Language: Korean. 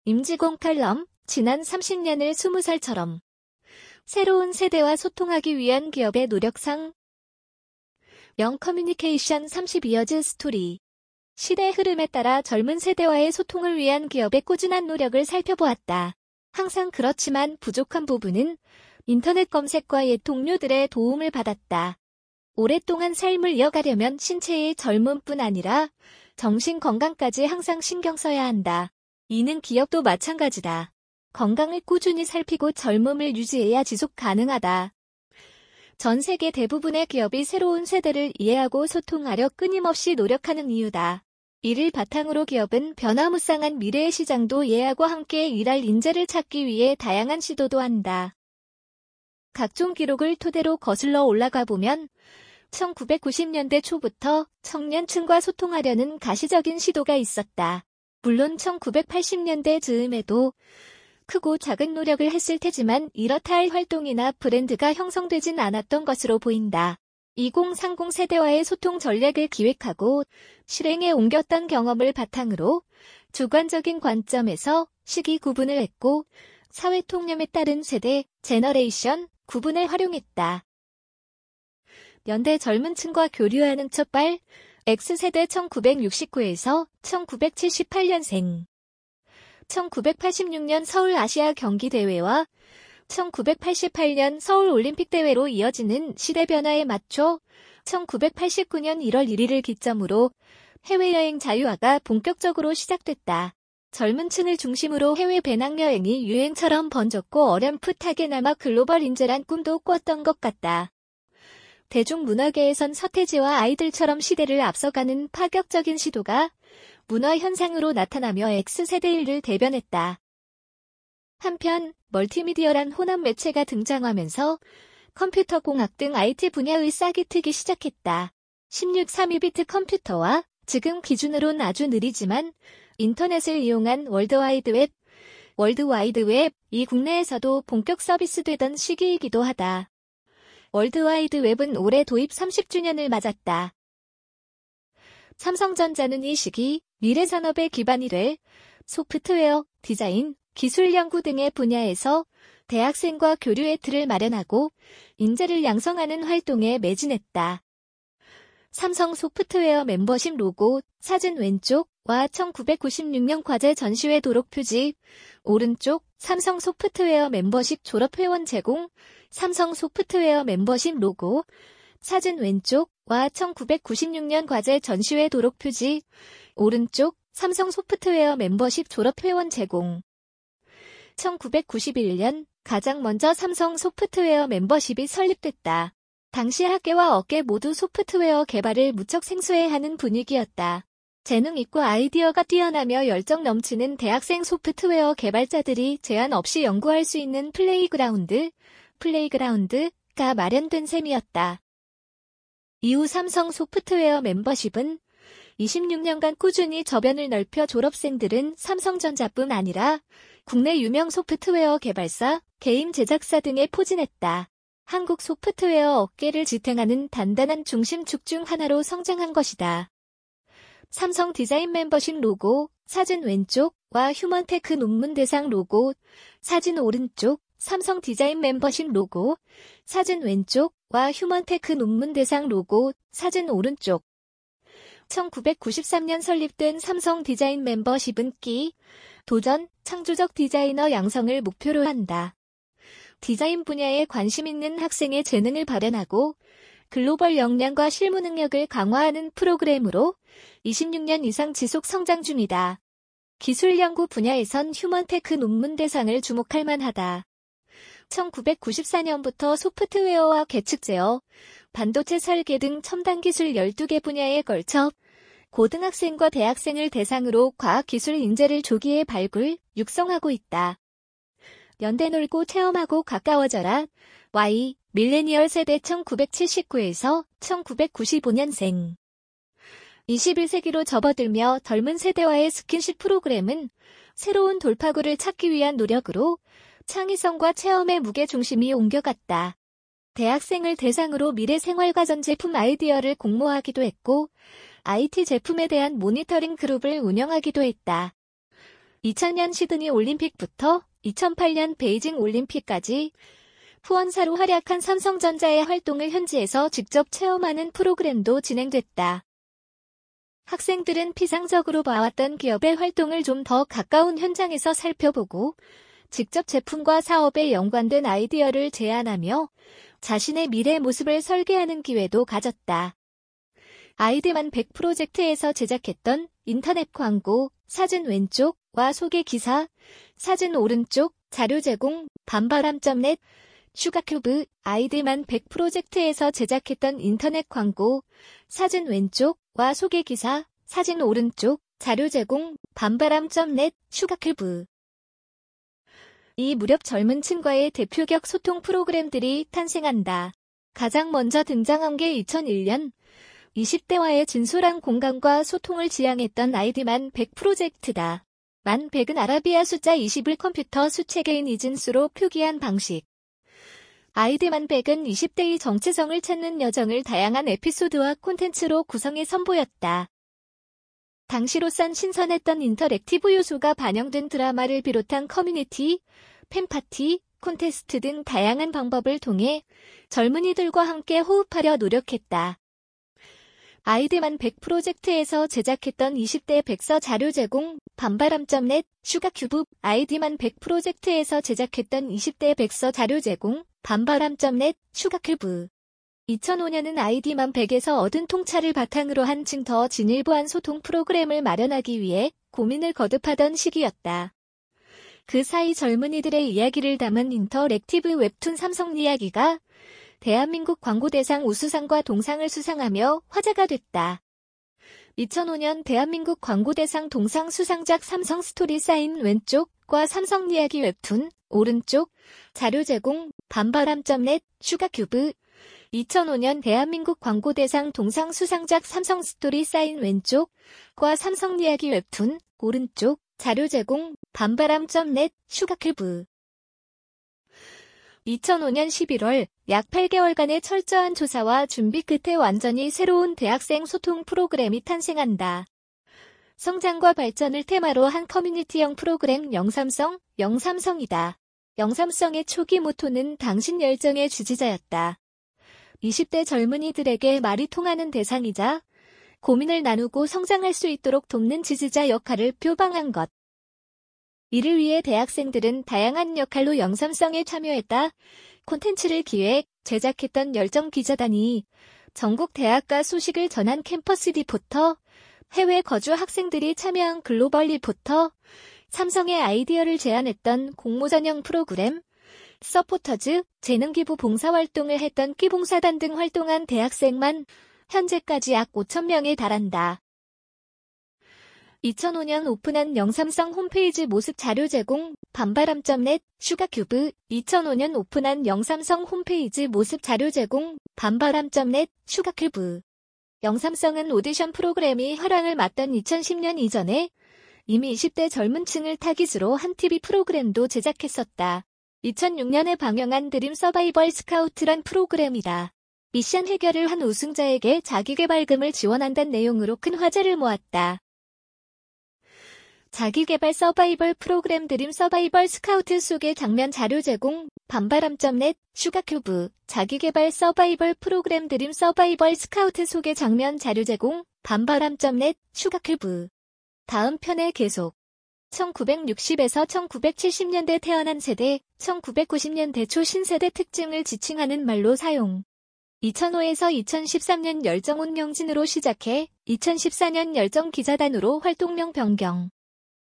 임지공 칼럼, 지난 30년을 20살처럼. 새로운 세대와 소통하기 위한 기업의 노력상. 영 커뮤니케이션 32여즈 스토리. 시대 흐름에 따라 젊은 세대와의 소통을 위한 기업의 꾸준한 노력을 살펴보았다. 항상 그렇지만 부족한 부분은 인터넷 검색과 옛 동료들의 도움을 받았다. 오랫동안 삶을 이어가려면 신체의 젊음뿐 아니라 정신 건강까지 항상 신경 써야 한다. 이는 기업도 마찬가지다. 건강을 꾸준히 살피고 젊음을 유지해야 지속 가능하다. 전 세계 대부분의 기업이 새로운 세대를 이해하고 소통하려 끊임없이 노력하는 이유다. 이를 바탕으로 기업은 변화무쌍한 미래의 시장도 이해하고 함께 일할 인재를 찾기 위해 다양한 시도도 한다. 각종 기록을 토대로 거슬러 올라가 보면 1990년대 초부터 청년층과 소통하려는 가시적인 시도가 있었다. 물론 1980년대 즈음에도 크고 작은 노력을 했을 테지만 이렇다 할 활동이나 브랜드가 형성되진 않았던 것으로 보인다. 2030 세대와의 소통 전략을 기획하고 실행에 옮겼던 경험을 바탕으로 주관적인 관점에서 시기 구분을 했고 사회 통념에 따른 세대, 제너레이션 구분을 활용했다. 연대 젊은 층과 교류하는 첫발, X세대 1969에서 1978년생. 1986년 서울 아시아 경기대회와 1988년 서울 올림픽대회로 이어지는 시대 변화에 맞춰 1989년 1월 1일을 기점으로 해외여행 자유화가 본격적으로 시작됐다. 젊은 층을 중심으로 해외 배낭여행이 유행처럼 번졌고 어렴풋하게 남아 글로벌 인재란 꿈도 꿨던 것 같다. 대중문화계에선 서태지와 아이들처럼 시대를 앞서가는 파격적인 시도가 문화 현상으로 나타나며 X세대를 대변했다. 한편 멀티미디어란 혼합 매체가 등장하면서 컴퓨터 공학 등 IT 분야의 싹이 트기 시작했다. 1632비트 컴퓨터와 지금 기준으론 아주 느리지만 인터넷을 이용한 월드와이드웹이 국내에서도 본격 서비스되던 시기이기도 하다. 월드와이드웹은 올해 도입 30주년을 맞았다. 삼성전자는 이 시기 미래 산업의 기반이 될 소프트웨어, 디자인, 기술 연구 등의 분야에서 대학생과 교류의 틀을 마련하고 인재를 양성하는 활동에 매진했다. 삼성 소프트웨어 멤버십 로고, 사진 왼쪽과 1996년 과제 전시회 도록 표지, 오른쪽 삼성 소프트웨어 멤버십 졸업회원 제공, 삼성 소프트웨어 멤버십 로고, 사진 왼쪽과 1996년 과제 전시회 도록 표지, 오른쪽 삼성 소프트웨어 멤버십 졸업회원 제공. 1991년 가장 먼저 삼성 소프트웨어 멤버십이 설립됐다. 당시 학계와 업계 모두 소프트웨어 개발을 무척 생소해하는 분위기였다. 재능 있고 아이디어가 뛰어나며 열정 넘치는 대학생 소프트웨어 개발자들이 제한 없이 연구할 수 있는 플레이그라운드가 마련된 셈이었다. 이후 삼성 소프트웨어 멤버십은 26년간 꾸준히 저변을 넓혀 졸업생들은 삼성전자뿐 아니라 국내 유명 소프트웨어 개발사, 게임 제작사 등에 포진했다. 한국 소프트웨어 업계를 지탱하는 단단한 중심축 중 하나로 성장한 것이다. 삼성 디자인 멤버십 로고, 사진 왼쪽과 휴먼테크 논문 대상 로고, 사진 오른쪽, 삼성 디자인 멤버십 로고, 사진 왼쪽과 휴먼테크 논문 대상 로고, 사진 오른쪽. 1993년 설립된 삼성 디자인 멤버십은 도전, 창조적 디자이너 양성을 목표로 한다. 디자인 분야에 관심 있는 학생의 재능을 발현하고 글로벌 역량과 실무 능력을 강화하는 프로그램으로 26년 이상 지속 성장 중이다. 기술 연구 분야에선 휴먼테크 논문 대상을 주목할 만하다. 1994년부터 소프트웨어와 계측 제어, 반도체 설계 등 첨단 기술 12개 분야에 걸쳐 고등학생과 대학생을 대상으로 과학기술 인재를 조기에 발굴, 육성하고 있다. 연대 놀고 체험하고 가까워져라. Y, 밀레니얼 세대 1979에서 1995년생. 21세기로 접어들며 젊은 세대와의 스킨십 프로그램은 새로운 돌파구를 찾기 위한 노력으로 창의성과 체험의 무게중심이 옮겨갔다. 대학생을 대상으로 미래 생활과전 제품 아이디어를 공모하기도 했고 IT 제품에 대한 모니터링 그룹을 운영하기도 했다. 2000년 시드니 올림픽부터 2008년 베이징 올림픽까지 후원사로 활약한 삼성전자의 활동을 현지에서 직접 체험하는 프로그램도 진행됐다. 학생들은 피상적으로 봐왔던 기업의 활동을 좀 더 가까운 현장에서 살펴보고 직접 제품과 사업에 연관된 아이디어를 제안하며 자신의 미래 모습을 설계하는 기회도 가졌다. 아이디만 100 프로젝트에서 제작했던 인터넷 광고, 사진 왼쪽과 소개 기사, 사진 오른쪽, 자료 제공, 반바람.net, 슈가큐브, 아이디만 100 프로젝트에서 제작했던 인터넷 광고, 사진 왼쪽과 소개 기사, 사진 오른쪽, 자료 제공, 반바람.net, 슈가큐브. 이 무렵 젊은 층과의 대표격 소통 프로그램들이 탄생한다. 가장 먼저 등장한 게 2001년 20대와의 진솔한 공감과 소통을 지향했던 아이디만 100 프로젝트다. 만 100은 아라비아 숫자 20을 컴퓨터 수체계인 이진수로 표기한 방식. 아이디만 100은 20대의 정체성을 찾는 여정을 다양한 에피소드와 콘텐츠로 구성해 선보였다. 당시로선 신선했던 인터랙티브 요소가 반영된 드라마를 비롯한 커뮤니티, 팬파티, 콘테스트 등 다양한 방법을 통해 젊은이들과 함께 호흡하려 노력했다. 아이디만 100 프로젝트에서 제작했던 20대 백서 자료 제공, 반바람.net, 슈가큐브, 아이디만 100 프로젝트에서 제작했던 20대 백서 자료 제공, 반바람.net, 슈가큐브. 2005년은 아이디만 100에서 얻은 통찰을 바탕으로 한층 더 진일보한 소통 프로그램을 마련하기 위해 고민을 거듭하던 시기였다. 그 사이 젊은이들의 이야기를 담은 인터랙티브 웹툰 삼성 이야기가 대한민국 광고대상 우수상과 동상을 수상하며 화제가 됐다. 2005년 대한민국 광고대상 동상 수상작 삼성 스토리 사인 왼쪽과 삼성 이야기 웹툰 오른쪽, 자료 제공, 반바람.net, 슈가큐브. 2005년 대한민국 광고대상 동상 수상작 삼성 스토리 사인 왼쪽과 삼성 이야기 웹툰 오른쪽, 자료 제공, 반바람.net, 슈가큐브. 2005년 11월 약 8개월간의 철저한 조사와 준비 끝에 완전히 새로운 대학생 소통 프로그램이 탄생한다. 성장과 발전을 테마로 한 커뮤니티형 프로그램 영삼성이다. 영삼성의 초기 모토는 당신 열정의 지지자였다. 20대 젊은이들에게 말이 통하는 대상이자 고민을 나누고 성장할 수 있도록 돕는 지지자 역할을 표방한 것. 이를 위해 대학생들은 다양한 역할로 영삼성에 참여했다. 콘텐츠를 기획, 제작했던 열정 기자단이 전국 대학가 소식을 전한 캠퍼스 리포터, 해외 거주 학생들이 참여한 글로벌 리포터, 삼성의 아이디어를 제안했던 공모 전형 프로그램, 서포터즈, 재능기부 봉사활동을 했던 끼봉사단 등 활동한 대학생만 현재까지 약 5,000명에 달한다. 2005년 오픈한 영삼성 홈페이지 모습 자료 제공, 반바람.net, 슈가큐브. 2005년 오픈한 영삼성 홈페이지 모습 자료 제공, 반바람.net, 슈가큐브. 영삼성은 오디션 프로그램이 화랑을 맞던 2010년 이전에 이미 20대 젊은 층을 타깃으로 한 TV 프로그램도 제작했었다. 2006년에 방영한 드림 서바이벌 스카우트란 프로그램이다. 미션 해결을 한 우승자에게 자기개발금을 지원한다는 내용으로 큰 화제를 모았다. 자기개발 서바이벌 프로그램 드림 서바이벌 스카우트 속의 장면 자료 제공, 반바람.net, 슈가큐브. 자기개발 서바이벌 프로그램 드림 서바이벌 스카우트 속의 장면 자료 제공, 반바람.net, 슈가큐브. 다음 편의 계속. 1960에서 1970년대 태어난 세대, 1990년대 초 신세대 특징을 지칭하는 말로 사용. 2005에서 2013년 열정운명진으로 시작해 2014년 열정기자단으로 활동명 변경.